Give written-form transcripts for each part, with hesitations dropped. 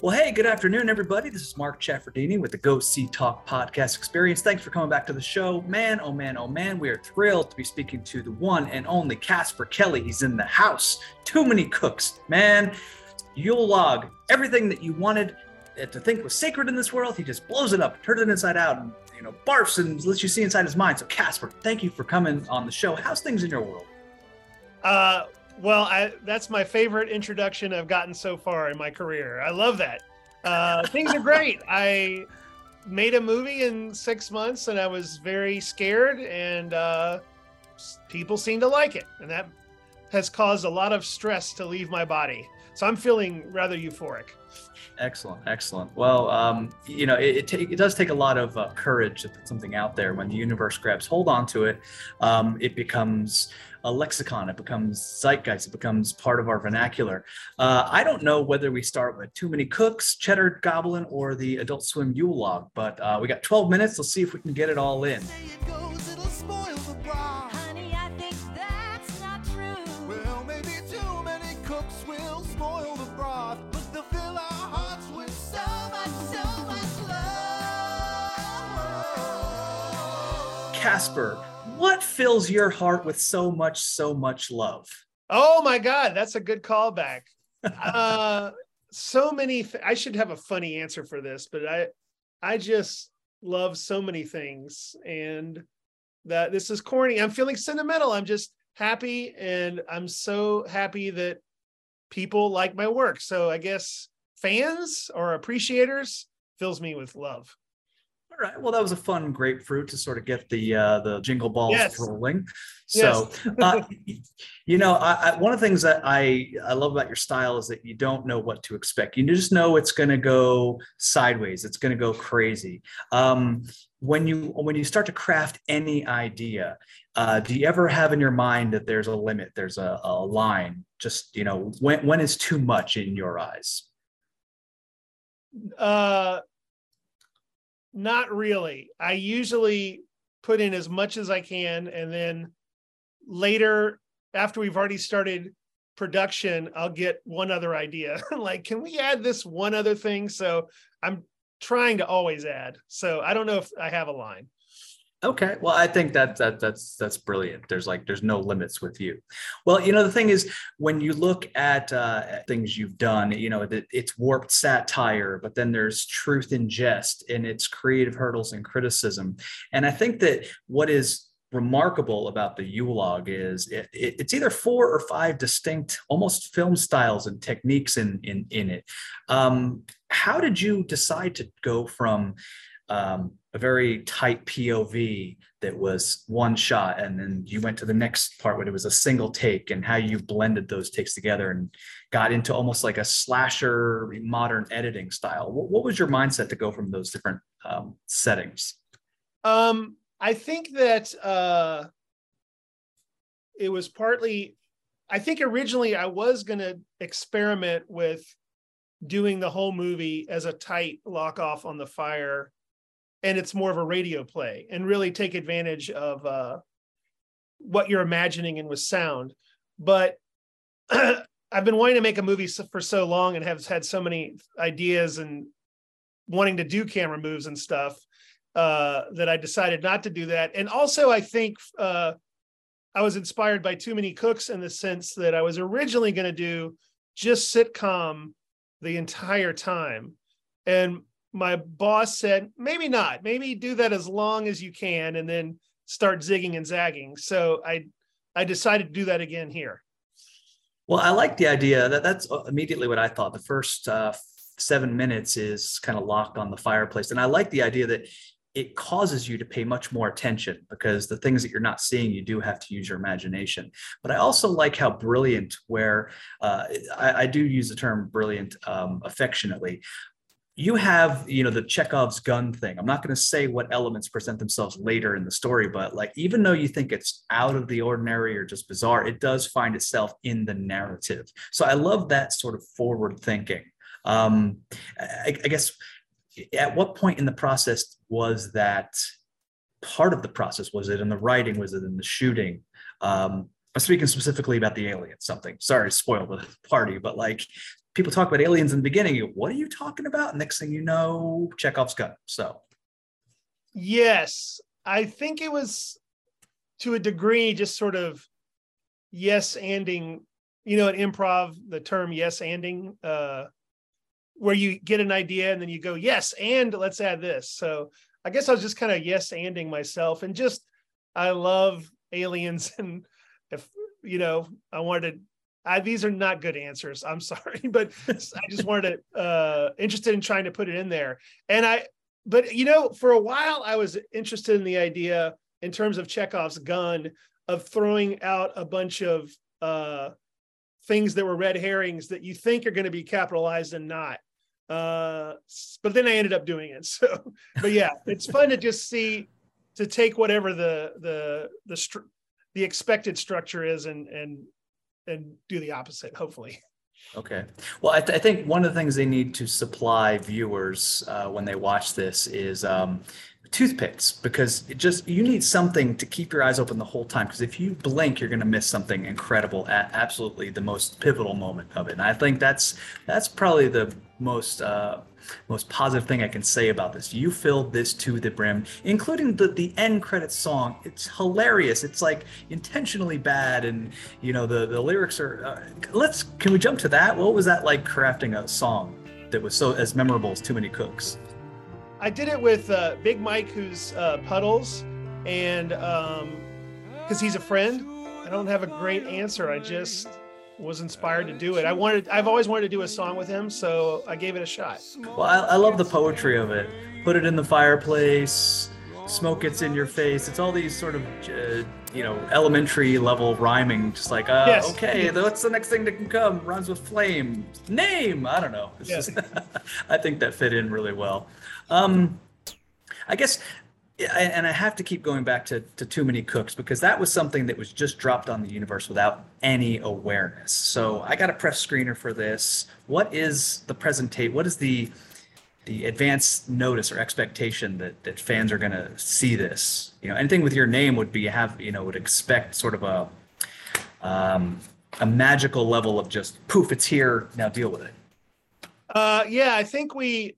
Well, hey, good afternoon, everybody. This is Mark Chaffardini with the Go See Talk podcast experience. Thanks for coming back to the show. Man, oh man, oh man, we are thrilled to be speaking to the one and only Casper Kelly. He's in the house. Too Many Cooks. Man, Yule log. Everything that you wanted to think was sacred in this world, he just blows it up, turns it inside out, and barfs and lets you see inside his mind. So, Casper, thank you for coming on the show. How's things in your world? Well, that's my favorite introduction I've gotten so far in my career. I love that. Things are great. I made a movie in 6 months and I was very scared, and people seem to like it. And that has caused a lot of stress to leave my body. So I'm feeling rather euphoric. Excellent. Well, it does take a lot of courage to put something out there. When the universe grabs hold onto it, it becomes a lexicon, it becomes zeitgeist, it becomes part of our vernacular. I don't know whether we start with Too Many Cooks, Cheddar Goblin, or the Adult Swim Yule log, but we got 12 minutes. Let's see if we can get it all in. Casper, what fills your heart with so much love? Oh my God, that's a good callback. So many. I should have a funny answer for this, but I just love so many things, and that this is corny. I'm feeling sentimental. I'm just happy, and I'm so happy that people like my work. So I guess fans or appreciators fills me with love. All right. Well, that was a fun grapefruit to sort of get the jingle balls rolling. So, Yes. One of the things that I love about your style is that you don't know what to expect. You just know it's going to go sideways. It's going to go crazy. When you start to craft any idea, do you ever have in your mind that there's a limit, there's a line? Just when is too much in your eyes? Not really. I usually put in as much as I can, and then later, after we've already started production, I'll get one other idea. Like, can we add this one other thing? So I'm trying to always add. So I don't know if I have a line. Okay. Well, I think that's brilliant. There's no limits with you. Well, the thing is, when you look at things you've done, it's warped satire, but then there's truth in jest, and it's creative hurdles and criticism. And I think that what is remarkable about the Yule log is it's either 4 or 5 distinct, almost film styles and techniques in it. How did you decide to go from a very tight POV that was one shot, and then you went to the next part when it was a single take, and how you blended those takes together and got into almost like a slasher modern editing style? What was your mindset to go from those different settings? I think that it was partly, I think originally I was going to experiment with doing the whole movie as a tight lock off on the fire, and it's more of a radio play, and really take advantage of what you're imagining and with sound. But I've been wanting to make a movie for so long, and have had so many ideas and wanting to do camera moves and stuff, that I decided not to do that. And also, I think I was inspired by Too Many Cooks in the sense that I was originally going to do just sitcom the entire time. And my boss said, maybe not, maybe do that as long as you can, and then start zigging and zagging. So I decided to do that again here. Well, I like the idea that's immediately what I thought. The first 7 minutes is kind of locked on the fireplace. And I like the idea that it causes you to pay much more attention, because the things that you're not seeing, you do have to use your imagination. But I also like how brilliant, where I do use the term brilliant affectionately. You have, the Chekhov's gun thing. I'm not going to say what elements present themselves later in the story, but even though you think it's out of the ordinary or just bizarre, it does find itself in the narrative. So I love that sort of forward thinking. I guess, at what point in the process was that part of the process? Was it in the writing? Was it in the shooting? I'm speaking specifically about the alien something. Sorry to spoil the party, but people talk about aliens in the beginning, you go, what are you talking about? Next thing you know, Chekhov's gun. So yes, I think it was to a degree just sort of yes anding, in improv, the term yes anding, where you get an idea and then you go, yes, and let's add this. So I guess I was just kind of yes anding myself, and just, I love aliens. And if, I wanted these are not good answers, I'm sorry, but I just wanted to, interested in trying to put it in there. But for a while I was interested in the idea in terms of Chekhov's gun of throwing out a bunch of things that were red herrings that you think are going to be capitalized and not. But then I ended up doing it. So, but yeah, it's fun to just to take whatever the expected structure is and do the opposite, hopefully. okay. Well, I think one of the things they need to supply viewers when they watch this is toothpicks, because you need something to keep your eyes open the whole time. Because if you blink, you're going to miss something incredible at absolutely the most pivotal moment of it. And I think that's probably the most positive thing I can say about this. You filled this to the brim, including the end credits song. It's hilarious. It's like intentionally bad, and the lyrics are. Can we jump to that? What was that like, crafting a song that was so as memorable as Too Many Cooks? I did it with Big Mike, who's Puddles, and because he's a friend. I don't have a great answer. I just was inspired to do it. I've always wanted to do a song with him, so I gave it a shot. Well, I love the poetry of it. Put it in the fireplace, smoke gets in your face. It's all these sort of, elementary level rhyming, just like, yes. Okay, what's the next thing that can come? Rhymes with flame. Name. I don't know. It's yes. just, I think that fit in really well. I guess, and I have to keep going back to Too Many Cooks, because that was something that was just dropped on the universe without any awareness. So I got a press screener for this. What is the presentation? What is the advance notice or expectation that fans are going to see this? Anything with your name would expect sort of a magical level of just poof, it's here, now deal with it. Yeah, I think we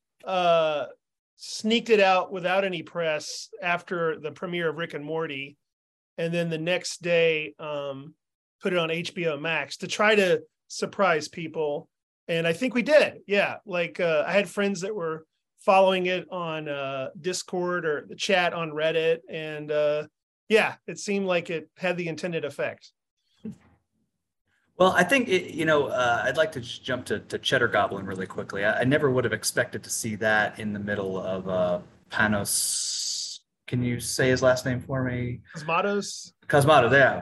sneaked it out without any press after the premiere of Rick and Morty, and then the next day put it on HBO Max to try to surprise people. And I think we did. Yeah, like I had friends that were following it on Discord or the chat on Reddit, and yeah, it seemed like it had the intended effect. Well, I think I'd like to just jump to Cheddar Goblin really quickly. I never would have expected to see that in the middle of Panos. Can you say his last name for me? Cosmatos. Cosmatos, yeah.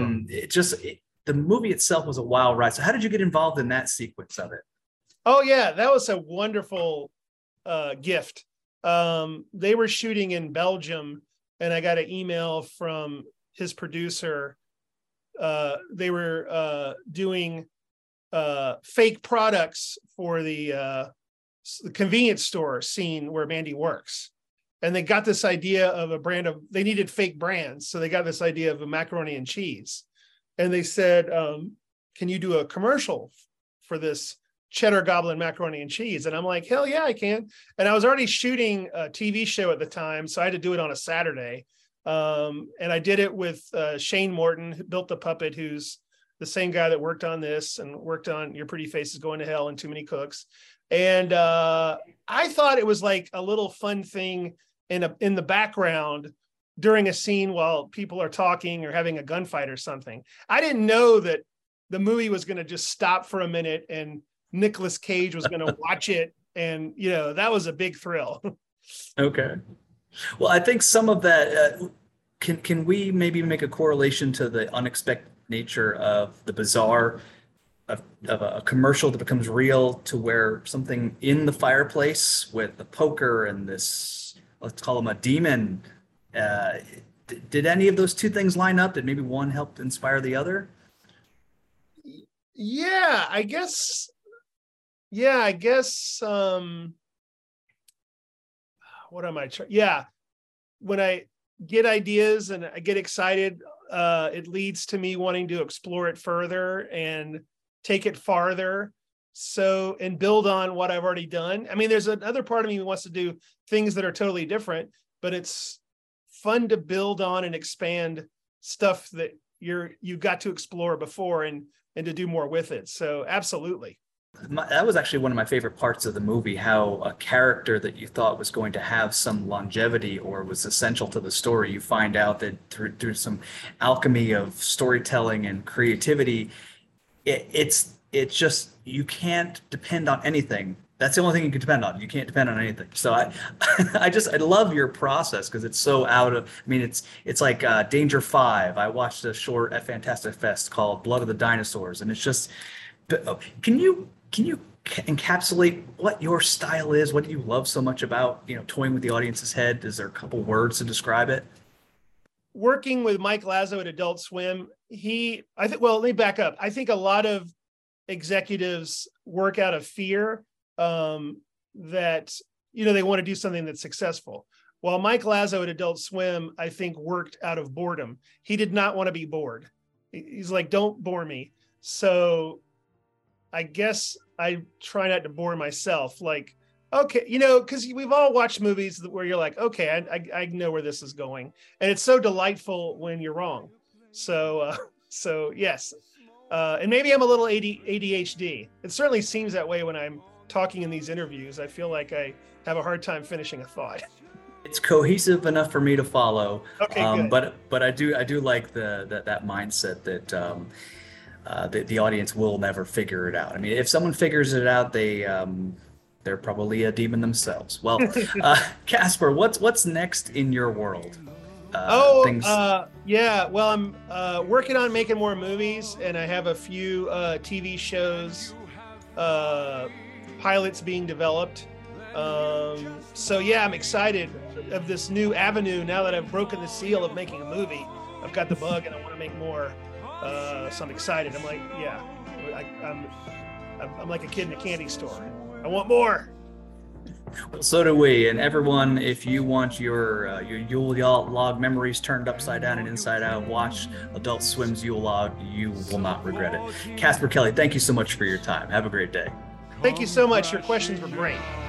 The movie itself was a wild ride. So how did you get involved in that sequence of it? Oh yeah, that was a wonderful gift. They were shooting in Belgium, and I got an email from his producer. They were doing fake products for the convenience store scene where Mandy works. And they got this idea of they needed fake brands. So they got this idea of a macaroni and cheese. And they said, can you do a commercial for this Cheddar Goblin macaroni and cheese? And I'm like, hell yeah, I can. And I was already shooting a TV show at the time, so I had to do it on a Saturday. And I did it with Shane Morton, who built the puppet, who's the same guy that worked on this and worked on Your Pretty Face is Going to Hell and Too Many Cooks. And I thought it was like a little fun thing in the background during a scene while people are talking or having a gunfight or something. I didn't know that the movie was going to just stop for a minute and Nicolas Cage was going to watch it. And, that was a big thrill. Okay. Well, I think some of that, can we maybe make a correlation to the unexpected nature of the bizarre of a commercial that becomes real, to where something in the fireplace with the poker and this, let's call him a demon, did any of those two things line up? Did maybe one help inspire the other? Yeah, I guess. What am I trying? Yeah. When I get ideas and I get excited, it leads to me wanting to explore it further and take it farther. So, and build on what I've already done. I mean, there's another part of me who wants to do things that are totally different, but it's fun to build on and expand stuff that you've got to explore before and to do more with it. So absolutely. That was actually one of my favorite parts of the movie, how a character that you thought was going to have some longevity or was essential to the story, you find out that through some alchemy of storytelling and creativity, it's just, you can't depend on anything. That's the only thing you can depend on. You can't depend on anything. So I love your process because it's so out of, I mean, it's like Danger 5. I watched a short at Fantastic Fest called Blood of the Dinosaurs, and it's just, can you encapsulate what your style is? What do you love so much about, toying with the audience's head? Is there a couple words to describe it? Working with Mike Lazo at Adult Swim, let me back up. I think a lot of executives work out of fear that, they want to do something that's successful. While Mike Lazo at Adult Swim, I think, worked out of boredom. He did not want to be bored. He's like, don't bore me. So I guess I try not to bore myself. Like, okay, because we've all watched movies where you're like, okay, I know where this is going. And it's so delightful when you're wrong. So yes. And maybe I'm a little ADHD. It certainly seems that way when I'm talking in these interviews. I feel like I have a hard time finishing a thought. It's cohesive enough for me to follow. Okay, good. But I do like that mindset that the audience will never figure it out. I mean, if someone figures it out, they're probably a demon themselves. Well, Casper, what's next in your world? Yeah. Well, I'm working on making more movies, and I have a few TV shows, pilots being developed. So yeah, I'm excited of this new avenue now that I've broken the seal of making a movie. I've got the bug, and I want to make more. So I'm excited. I'm like, yeah, I'm like a kid in a candy store. I want more. Well, so do we. And everyone, if you want your Yule log memories turned upside down and inside out, watch Adult Swim's Yule log. You will not regret it. Casper Kelly, thank you so much for your time. Have a great day. Thank you so much. Your questions were great.